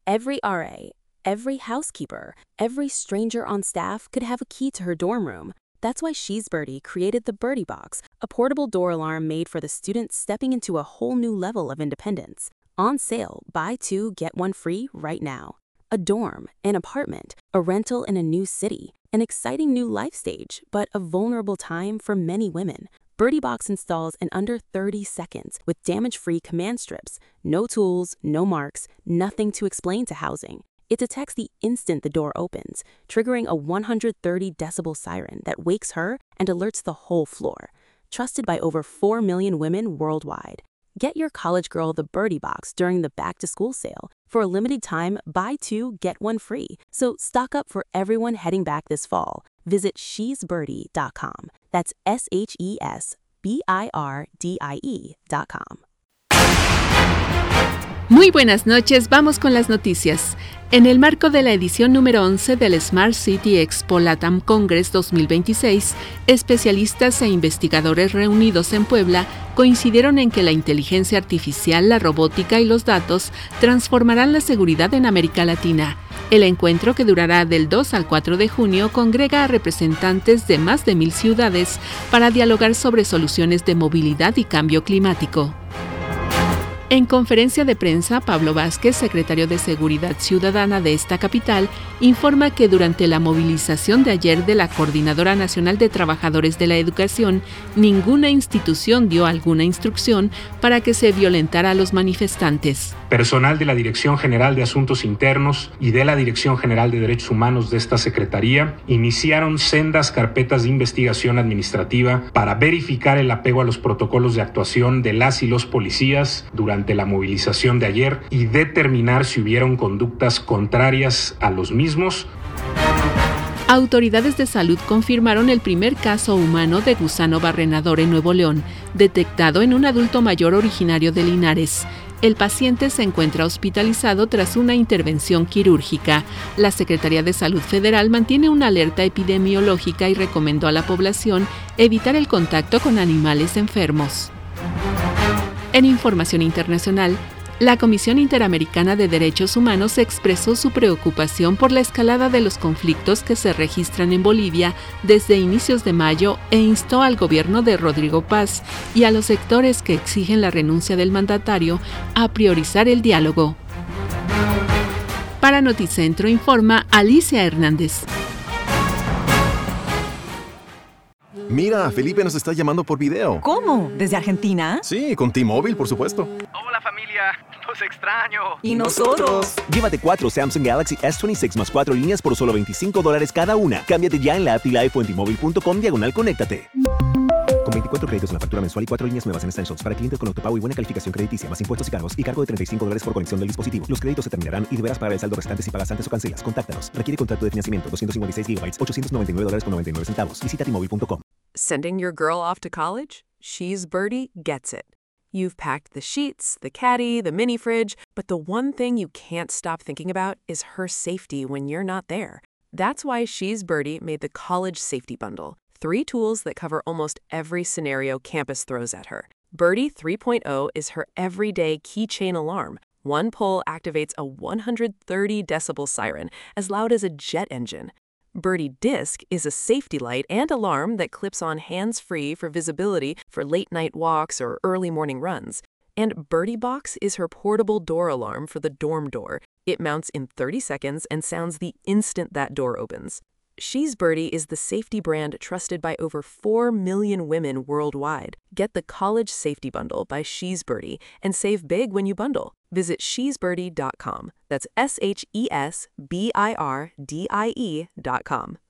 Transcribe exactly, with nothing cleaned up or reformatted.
Every R A, every housekeeper, every stranger on staff could have a key to her dorm room. That's why She's Birdie created the Birdie Box, a portable door alarm made for the students stepping into a whole new level of independence. On sale, buy two, get one free right now. A dorm, an apartment, a rental in a new city, an exciting new life stage, but a vulnerable time for many women. Birdie Box installs in under thirty seconds with damage-free command strips. No tools, no marks, nothing to explain to housing. It detects the instant the door opens, triggering a one hundred thirty decibel siren that wakes her and alerts the whole floor. Trusted by over four million women worldwide. Get your college girl the Birdie Box during the back-to-school sale. For a limited time, buy two, get one free. So stock up for everyone heading back this fall. Visit she's birdie dot com. That's S H E S B I R D I E dot com. Muy buenas noches, vamos con las noticias. En el marco de la edición número once del Smart City Expo LATAM Congress dos mil veintiséis, especialistas e investigadores reunidos en Puebla coincidieron en que la inteligencia artificial, la robótica y los datos transformarán la seguridad en América Latina. El encuentro, que durará del dos al cuatro de junio, congrega a representantes de más de mil ciudades para dialogar sobre soluciones de movilidad y cambio climático. En conferencia de prensa, Pablo Vázquez, secretario de Seguridad Ciudadana de esta capital, informa que durante la movilización de ayer de la Coordinadora Nacional de Trabajadores de la Educación, ninguna institución dio alguna instrucción para que se violentara a los manifestantes. Personal de la Dirección General de Asuntos Internos y de la Dirección General de Derechos Humanos de esta Secretaría iniciaron sendas carpetas de investigación administrativa para verificar el apego a los protocolos de actuación de las y los policías durante la movilización de ayer y determinar si hubieron conductas contrarias a los mismos. Autoridades de salud confirmaron el primer caso humano de gusano barrenador en Nuevo León, detectado en un adulto mayor originario de Linares. El paciente se encuentra hospitalizado tras una intervención quirúrgica. La Secretaría de Salud Federal mantiene una alerta epidemiológica y recomendó a la población evitar el contacto con animales enfermos. En información internacional, la Comisión Interamericana de Derechos Humanos expresó su preocupación por la escalada de los conflictos que se registran en Bolivia desde inicios de mayo e instó al gobierno de Rodrigo Paz y a los sectores que exigen la renuncia del mandatario a priorizar el diálogo. Para Noticentro informa Alicia Hernández. Mira, Felipe nos está llamando por video. ¿Cómo? ¿Desde Argentina? Sí, con T-Mobile, por supuesto. Hola familia, los extraño. ¿Y nosotros? Llévate cuatro Samsung Galaxy S veintiséis más cuatro líneas por solo veinticinco dólares cada una. Cámbiate ya en la app y live o en T-Mobile punto com diagonal conéctate. Con veinticuatro créditos en la factura mensual y cuatro líneas nuevas en Essentials para clientes con autopago y buena calificación crediticia, más impuestos y cargos y cargo de treinta y cinco dólares por conexión del dispositivo. Los créditos se terminarán y deberás pagar el saldo restante si pagas antes o cancelas. Contáctanos. Requiere contrato de financiamiento doscientos cincuenta y seis gigabytes, ochocientos noventa y nueve dólares con noventa y nueve centavos. Visita T Mobile punto com. Sending your girl off to college? She's Birdie gets it. You've packed the sheets, the caddy, the mini fridge, but the one thing you can't stop thinking about is her safety when you're not there. That's why She's Birdie made the College Safety Bundle. Three tools that cover almost every scenario campus throws at her. Birdie three point oh is her everyday keychain alarm. One pull activates a one hundred thirty decibel siren, as loud as a jet engine. Birdie Disc is a safety light and alarm that clips on hands-free for visibility for late-night walks or early morning runs. And Birdie Box is her portable door alarm for the dorm door. It mounts in thirty seconds and sounds the instant that door opens. She's Birdie is the safety brand trusted by over four million women worldwide. Get the College Safety Bundle by She's Birdie and save big when you bundle. Visit she's birdie dot com. That's S H E S B I R D I E dot com.